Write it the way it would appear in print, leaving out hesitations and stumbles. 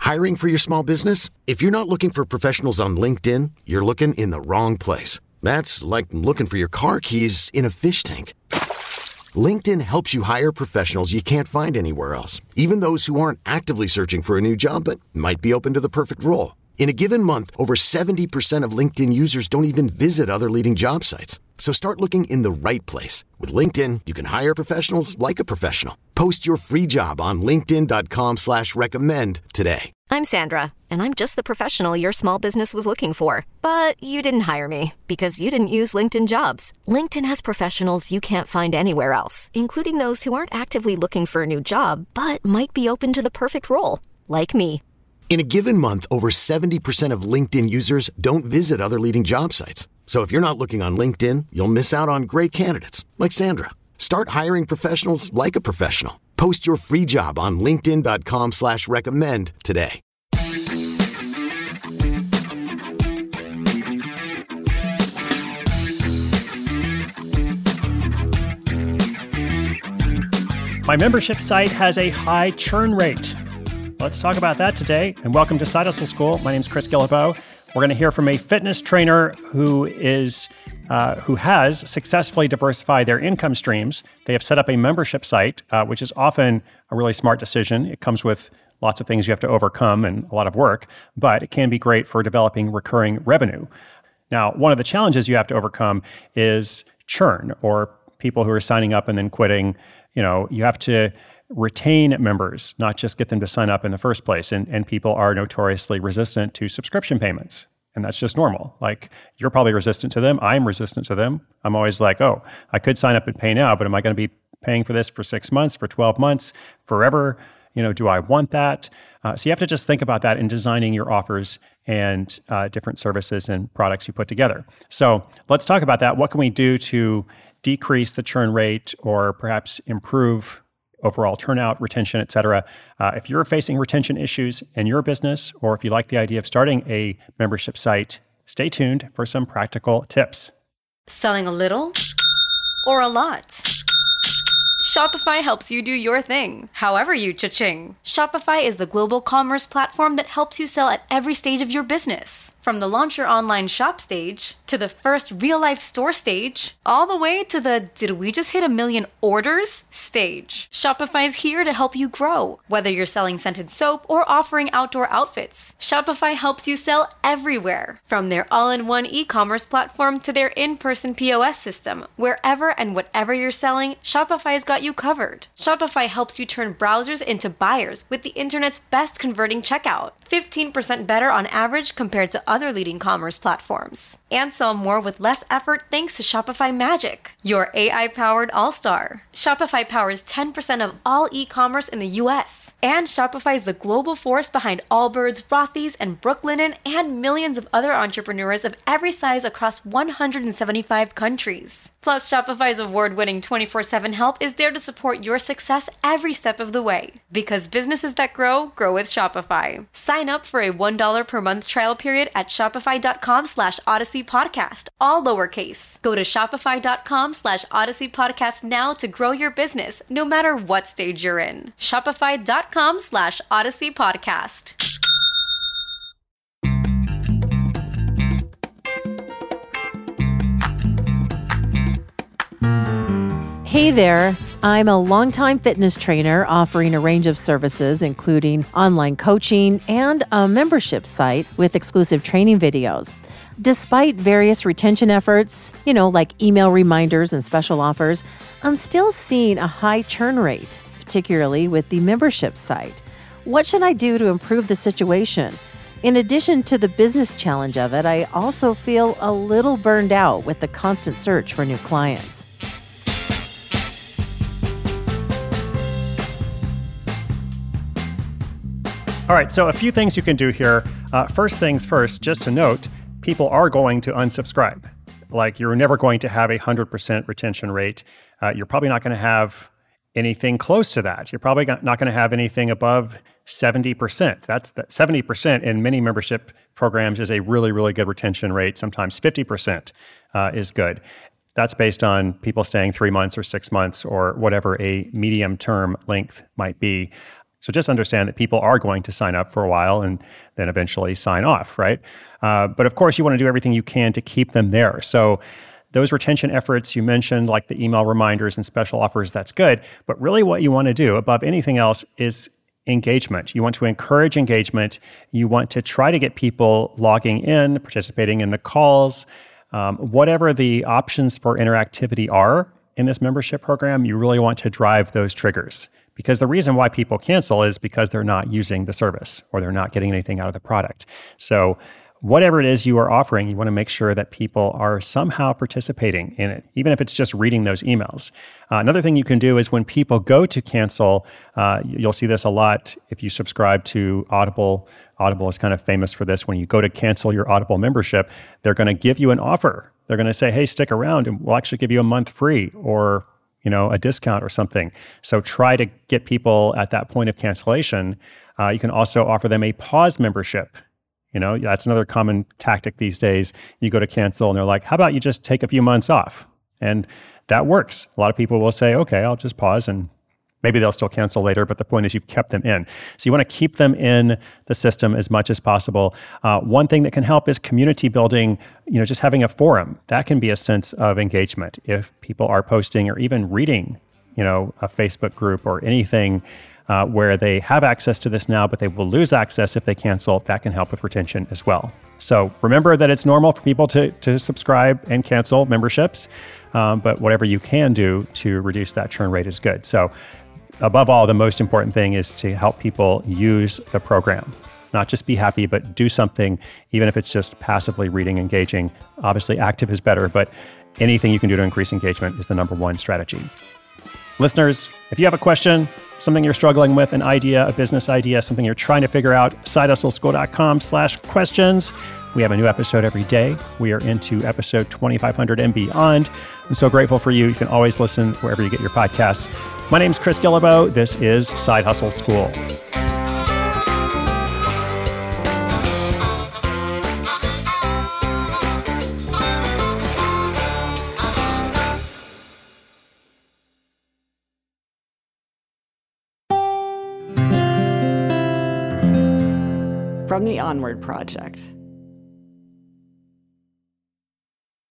Hiring for your small business? If you're not looking for professionals on LinkedIn, you're looking in the wrong place. That's like looking for your car keys in a fish tank. LinkedIn helps you hire professionals you can't find anywhere else, even those who aren't actively searching for a new job but might be open to the perfect role. In a given month, over 70% of LinkedIn users don't even visit other leading job sites. So start looking in the right place. With LinkedIn, you can hire professionals like a professional. Post your free job on linkedin.com/recommend today. I'm Sandra, and I'm just the professional your small business was looking for. But you didn't hire me because you didn't use LinkedIn Jobs. LinkedIn has professionals you can't find anywhere else, including those who aren't actively looking for a new job, but might be open to the perfect role, like me. In a given month, over 70% of LinkedIn users don't visit other leading job sites. So if you're not looking on LinkedIn, you'll miss out on great candidates like Sandra. Start hiring professionals like a professional. Post your free job on linkedin.com/recommend today. My membership site has a high churn rate. Let's talk about that today, and welcome to Side Hustle School. My name is Chris Guillebeau. We're going to hear from a fitness trainer who has successfully diversified their income streams. They have set up a membership site, which is often a really smart decision. It comes with lots of things you have to overcome and a lot of work, but it can be great for developing recurring revenue. Now, one of the challenges you have to overcome is churn, or people who are signing up and then quitting. You have to retain members, not just get them to sign up in the first place. And people are notoriously resistant to subscription payments. And that's just normal. Like, you're probably resistant to them. I'm resistant to them. I'm always like, oh, I could sign up and pay now, but am I going to be paying for this for 6 months, for 12 months, forever? Do I want that? So you have to just think about that in designing your offers and different services and products you put together. So let's talk about that. What can we do to decrease the churn rate, or perhaps improve overall turnout, retention, et cetera? If you're facing retention issues in your business, or if you like the idea of starting a membership site, stay tuned for some practical tips. Selling a little or a lot? Shopify helps you do your thing, however you cha-ching. Shopify is the global commerce platform that helps you sell at every stage of your business. From the launch your online shop stage, to the first real-life store stage, all the way to the did we just hit 1 million orders stage. Shopify is here to help you grow. Whether you're selling scented soap or offering outdoor outfits, Shopify helps you sell everywhere. From their all-in-one e-commerce platform to their in-person POS system, wherever and whatever you're selling, Shopify's got you covered. Shopify helps you turn browsers into buyers with the internet's best converting checkout, 15% better on average compared to other leading commerce platforms. And sell more with less effort thanks to Shopify Magic, your AI-powered all-star. Shopify powers 10% of all e-commerce in the US. And Shopify is the global force behind Allbirds, Rothy's, and Brooklinen, and millions of other entrepreneurs of every size across 175 countries. Plus, Shopify's award-winning 24/7 help is there to support your success every step of the way. Because businesses that grow, grow with Shopify. Sign up for a $1 per month trial period at shopify.com/Odyssey Podcast, all lowercase. Go to shopify.com/Odyssey Podcast now to grow your business, no matter what stage you're in. Shopify.com/Odyssey Podcast. Hey there. I'm a longtime fitness trainer offering a range of services, including online coaching and a membership site with exclusive training videos. Despite various retention efforts, like email reminders and special offers, I'm still seeing a high churn rate, particularly with the membership site. What should I do to improve the situation? In addition to the business challenge of it, I also feel a little burned out with the constant search for new clients. All right, so a few things you can do here. First things first, just to note, people are going to unsubscribe. Like, you're never going to have 100% retention rate. You're probably not going to have anything close to that. You're probably not going to have anything above 70%. That's 70% in many membership programs is a really, really good retention rate. Sometimes 50% is good. That's based on people staying 3 months or 6 months or whatever a medium term length might be. So just understand that people are going to sign up for a while and then eventually sign off, right? But of course, you want to do everything you can to keep them there. So those retention efforts you mentioned, like the email reminders and special offers, that's good. But really what you want to do above anything else is engagement. You want to encourage engagement. You want to try to get people logging in, participating in the calls, whatever the options for interactivity are in this membership program, you really want to drive those triggers. Because the reason why people cancel is because they're not using the service or they're not getting anything out of the product. So whatever it is you are offering, you want to make sure that people are somehow participating in it, even if it's just reading those emails. Another thing you can do is when people go to cancel, you'll see this a lot if you subscribe to Audible. Audible is kind of famous for this. When you go to cancel your Audible membership, they're going to give you an offer. They're going to say, hey, stick around and we'll actually give you a month free or a discount or something. So try to get people at that point of cancellation. You can also offer them a pause membership. That's another common tactic these days. You go to cancel and they're like, how about you just take a few months off? And that works. A lot of people will say, okay, I'll just pause, and maybe they'll still cancel later, but the point is you've kept them in. So you want to keep them in the system as much as possible. One thing that can help is community building, just having a forum. That can be a sense of engagement. If people are posting or even reading, a Facebook group or anything where they have access to this now, but they will lose access if they cancel, that can help with retention as well. So remember that it's normal for people to subscribe and cancel memberships, but whatever you can do to reduce that churn rate is good. So above all, the most important thing is to help people use the program. Not just be happy, but do something, even if it's just passively reading, engaging. Obviously, active is better, but anything you can do to increase engagement is the number one strategy. Listeners, if you have a question, something you're struggling with, an idea, a business idea, something you're trying to figure out, sidehustleschool.com/questions. We have a new episode every day. We are into episode 2500 and beyond. I'm so grateful for you. You can always listen wherever you get your podcasts. My name's Chris Guillebeau. This is Side Hustle School. From the Onward Project.